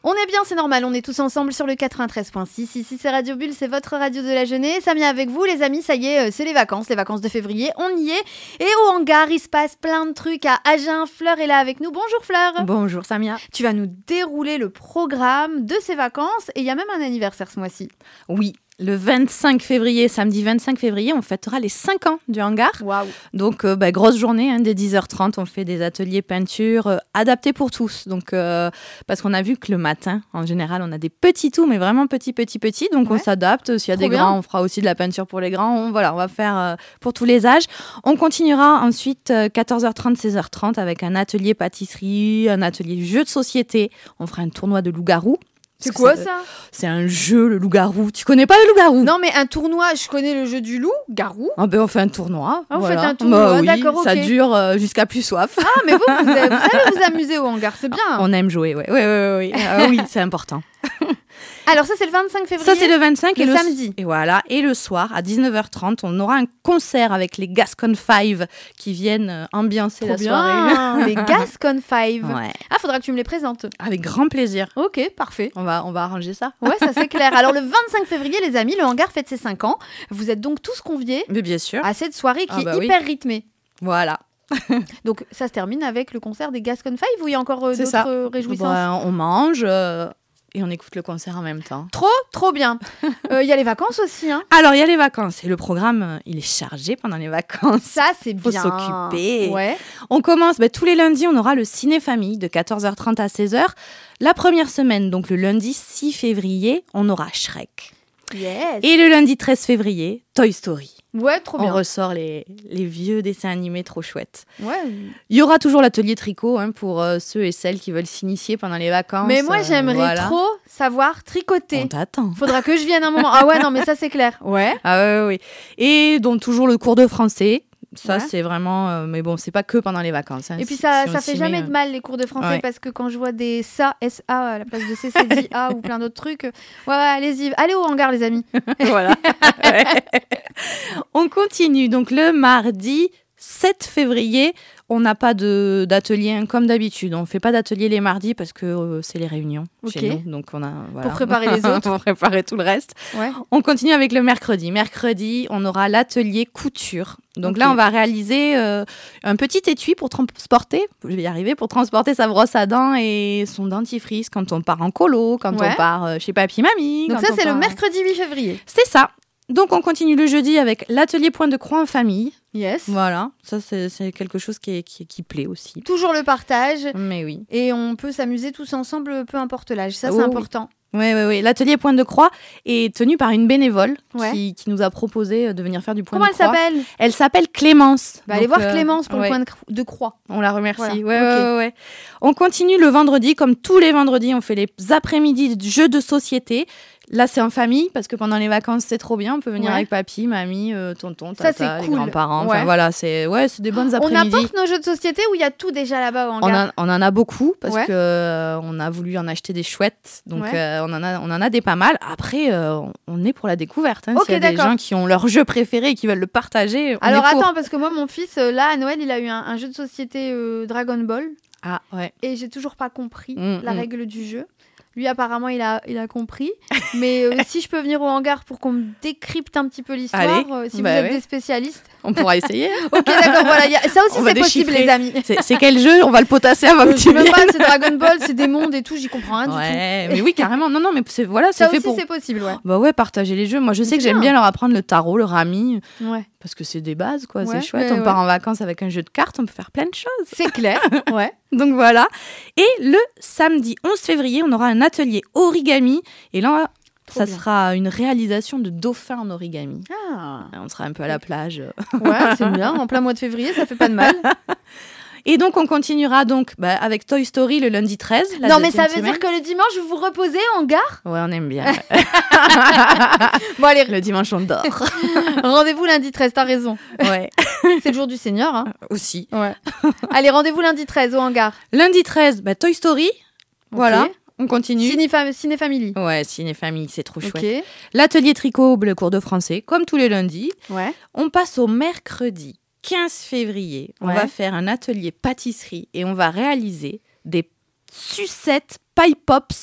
On est bien, c'est normal, on est tous ensemble sur le 93.6. Ici c'est Radio Bulle, c'est votre radio de la jeunesse. Samia avec vous les amis, ça y est, c'est les vacances de février, on y est. Et au hangar, il se passe plein de trucs à Agen. Fleur est là avec nous. Bonjour Fleur. Bonjour Samia. Tu vas nous dérouler le programme de ces vacances et il y a même un anniversaire ce mois-ci. Oui. Le 25 février, samedi 25 février, on fêtera les 5 ans du hangar. Waouh. Donc, grosse journée, dès 10h30, on fait des ateliers peinture adaptés pour tous. Donc, parce qu'on a vu que le matin, en général, on a des petits tout, mais vraiment petits. Donc, on s'adapte. S'il y a des grands, on fera aussi de la peinture pour les grands. On va faire pour tous les âges. On continuera ensuite 14h30, 16h30 avec un atelier pâtisserie, un atelier jeu de société. On fera un tournoi de loup-garou. C'est quoi ça ? C'est un jeu, le loup-garou. Tu connais pas le loup-garou ? Non, mais un tournoi, je connais le jeu du loup-garou. Ah on fait un tournoi. Ah, vous faites un tournoi, oui, d'accord, ok. Ça dure jusqu'à plus soif. Ah, mais vous savez vous amuser au hangar, c'est bien. On aime jouer, oui. Oui, c'est important. Alors ça, c'est le 25 février. Ça, c'est le 25 le samedi. Et voilà. Et le soir, à 19h30, on aura un concert avec les Gascon 5 qui viennent ambiancer la soirée. Les Gascon 5. Ouais. Ah, faudra que tu me les présentes. Avec grand plaisir. Ok, parfait. On va arranger ça. Ouais, ça c'est clair. Alors le 25 février, les amis, le hangar fête ses 5 ans. Vous êtes donc tous conviés Mais bien sûr. à cette soirée qui est hyper rythmée. Voilà. Donc ça se termine avec le concert des Gascon 5 ou il y a encore d'autres réjouissances ? On mange... Et on écoute le concert en même temps. Trop bien. Il y a les vacances aussi. Alors, il y a les vacances. Et le programme, il est chargé pendant les vacances. Ça, c'est bien. Faut s'occuper. Ouais. On commence, tous les lundis, on aura le ciné-famille de 14h30 à 16h. La première semaine, donc le lundi 6 février, on aura Shrek. Yes. Et le lundi 13 février, Toy Story. Ouais, trop bien. On ressort les vieux dessins animés trop chouettes. Ouais. Il y aura toujours l'atelier tricot pour ceux et celles qui veulent s'initier pendant les vacances. Mais moi, j'aimerais trop savoir tricoter. On t'attend. Faudra que je vienne un moment. Ah ouais, non, mais ça, c'est clair. Ouais. Ah oui. Et donc, toujours le cours de français. Ça, c'est vraiment... mais bon, c'est pas que pendant les vacances. Et puis, ça fait jamais de mal, les cours de français, parce que quand je vois des SA, SA, à la place de CCDA ou plein d'autres trucs, allez-y. Allez au hangar, les amis. Voilà. On continue. Donc, le mardi 7 février, on n'a pas d'atelier comme d'habitude. On ne fait pas d'atelier les mardis parce que c'est les réunions chez nous. Donc on a, pour préparer les autres. Pour préparer tout le reste. Ouais. On continue avec le mercredi. Mercredi, on aura l'atelier couture. Donc là, on va réaliser un petit étui pour transporter, je vais y arriver, pour transporter sa brosse à dents et son dentifrice quand on part en colo, quand on part chez papy-mamie. Donc ça, c'est le mercredi 8 février. C'est ça. Donc, on continue le jeudi avec l'atelier point de croix en famille. Yes. Voilà, ça c'est quelque chose qui plaît aussi. Toujours le partage. Mais oui. Et on peut s'amuser tous ensemble, peu importe l'âge. Ça, c'est important. Oui. L'atelier point de croix est tenu par une bénévole qui nous a proposé de venir faire du point de croix. Comment elle s'appelle ? Elle s'appelle Clémence. Allez voir Clémence pour le point de croix. On la remercie. Voilà. Ouais. On continue le vendredi, comme tous les vendredis, on fait les après-midi de jeux de société. Là, c'est en famille, parce que pendant les vacances, c'est trop bien. On peut venir avec papy, mamie, tonton, tata, ça, c'est les cool. grands-parents. Enfin, voilà, c'est des bonnes après-midi. On apporte nos jeux de société ou il y a tout déjà là-bas au hangar ? On en a beaucoup, parce qu'on a voulu en acheter des chouettes. Donc, on en a des pas mal. Après, on est pour la découverte. S'il y a des gens qui ont leur jeu préféré et qui veulent le partager, Alors, attends, parce que moi, mon fils, là, à Noël, il a eu un jeu de société Dragon Ball. Ah, ouais. Et j'ai toujours pas compris la règle du jeu. Lui, apparemment, il a compris. Mais si je peux venir au hangar pour qu'on me décrypte un petit peu l'histoire, si vous êtes des spécialistes. On pourra essayer. Ok, d'accord, voilà. Ça aussi, c'est possible, les amis. C'est quel jeu ? On va le potasser avant que tu viennes. Même pas, c'est Dragon Ball, c'est des mondes et tout, j'y comprends rien du tout. Mais oui, carrément. Non, mais c'est ça fait aussi, pour... c'est possible, ouais. Bah ouais, partager les jeux. Moi, je sais que j'aime bien leur apprendre le tarot, le rami. Ouais. Parce que c'est des bases, quoi. C'est chouette. On part en vacances avec un jeu de cartes, on peut faire plein de choses. C'est clair, ouais. Donc voilà. Et le samedi 11 février, on aura un atelier origami. Et là, ça sera une réalisation de dauphins en origami. Ah. On sera un peu à la plage. Ouais, c'est bien. En plein mois de février, ça fait pas de mal. Et donc, on continuera avec Toy Story le lundi 13. Non, mais ça veut dire que le dimanche, vous vous reposez en hangar ? Ouais, on aime bien. Bon, allez. Le dimanche, on dort. Rendez-vous lundi 13, t'as raison. Ouais. C'est le jour du Seigneur. Hein. Aussi. Ouais. Allez, rendez-vous lundi 13 au hangar. Lundi 13, Toy Story. Okay. Voilà. On continue. Ciné-famille. Ouais, ciné-famille, c'est trop chouette. L'atelier tricot, le cours de français, comme tous les lundis. Ouais. On passe au mercredi 15 février. On va faire un atelier pâtisserie et on va réaliser des sucettes pie pops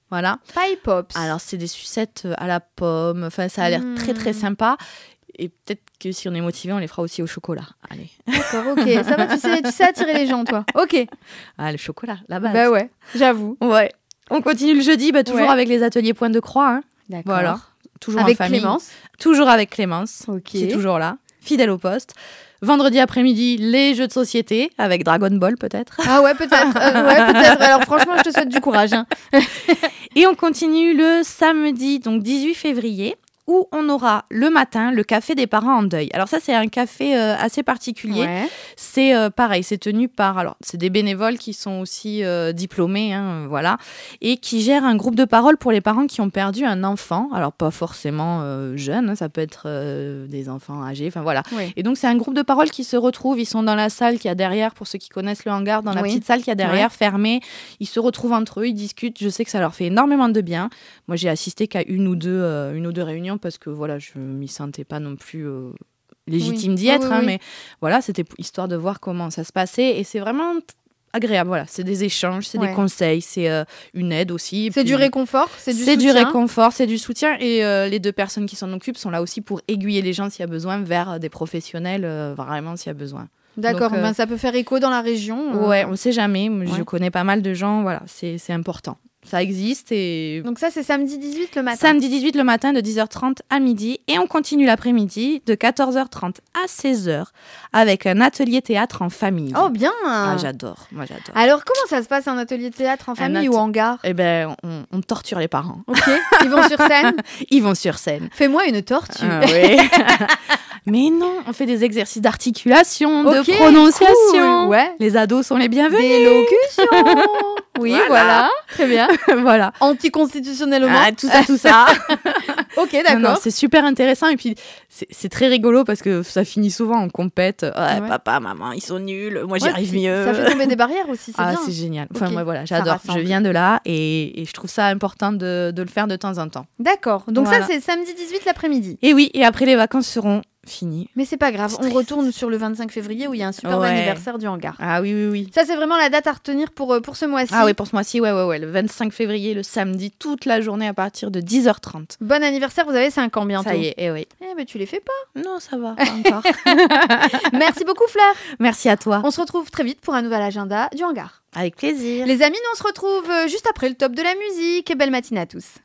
Voilà. Pie Pops. Alors, c'est des sucettes à la pomme. Enfin, ça a l'air très, très sympa. Et peut-être que si on est motivé, on les fera aussi au chocolat. Allez. D'accord, ok. Ça va, tu sais attirer les gens, toi. Ok. Ah, le chocolat, la base. Bah ouais, j'avoue. Ouais. On continue le jeudi, toujours avec les ateliers Point de Croix. Hein. D'accord. Voilà. Toujours avec en famille. Clémence. Toujours avec Clémence, Ok. qui est toujours là, fidèle au poste. Vendredi après-midi, les jeux de société, avec Dragon Ball peut-être. Ah ouais, peut-être. Ouais, peut-être. Alors franchement, je te souhaite du courage. Hein. Et on continue le samedi, donc 18 février, où on aura le matin le café des parents en deuil. Alors ça, c'est un café assez particulier. Ouais. C'est pareil, c'est tenu par... Alors, c'est des bénévoles qui sont aussi diplômés, hein, voilà, et qui gèrent un groupe de parole pour les parents qui ont perdu un enfant. Alors, pas forcément jeune, hein, ça peut être des enfants âgés, enfin voilà. Oui. Et donc, c'est un groupe de parole qui se retrouve. Ils sont dans la salle qu'il y a derrière, pour ceux qui connaissent le hangar, dans la petite salle qu'il y a derrière, fermée. Ils se retrouvent entre eux, ils discutent. Je sais que ça leur fait énormément de bien. Moi, j'ai assisté qu'à une ou deux réunions parce que voilà, je m'y sentais pas non plus légitime d'y être, hein, mais voilà, c'était histoire de voir comment ça se passait et c'est vraiment agréable. Voilà, c'est des échanges, c'est des conseils, c'est une aide aussi. C'est du réconfort, c'est du soutien. C'est du réconfort, c'est du soutien et les deux personnes qui s'en occupent sont là aussi pour aiguiller les gens s'il y a besoin vers des professionnels, vraiment s'il y a besoin. D'accord, ben, ça peut faire écho dans la région. Ouais, on ne sait jamais. Je connais pas mal de gens, voilà, c'est important. Ça existe et... Donc ça, c'est samedi 18 le matin. Samedi 18 le matin de 10h30 à midi. Et on continue l'après-midi de 14h30 à 16h avec un atelier théâtre en famille. Oh, bien. Ah, j'adore. Moi, j'adore. Alors, comment ça se passe un atelier théâtre en famille ou en gare? Eh ben, on torture les parents. Ok. Ils vont sur scène? Ils vont sur scène. Fais-moi une tortue. Oui. Mais non, on fait des exercices d'articulation, de prononciation. Cool. Ouais. Les ados sont les bienvenus. D'élocution. Oui, voilà. Très bien. Voilà. Anticonstitutionnellement. Ah, tout ça. Ok, d'accord. Non, c'est super intéressant et puis c'est très rigolo parce que ça finit souvent en compète. Papa, maman, ils sont nuls. Moi, j'y arrive mieux. Ça fait tomber des barrières aussi, c'est bien. C'est génial. Enfin, moi, voilà, j'adore. Je viens de là et je trouve ça important de le faire de temps en temps. D'accord. Donc ça, c'est samedi 18 l'après-midi. Et oui, et après, les vacances seront finies. Mais c'est pas grave. On retourne sur le 25 février où il y a un superbe anniversaire du hangar. Ah oui. Ça, c'est vraiment la date à retenir pour ce mois-ci. Ah oui, pour ce mois-ci, ouais. Le 25 février, le samedi, toute la journée à partir de 10h30. Bon anniversaire, vous avez 5 ans bientôt. Ça y est, oui. Eh ben, tu les fais pas. Non, ça va, pas encore. Merci beaucoup, Fleur. Merci à toi. On se retrouve très vite pour un nouvel agenda du hangar. Avec plaisir. Les amis, nous on se retrouve juste après le top de la musique. Et belle matinée à tous.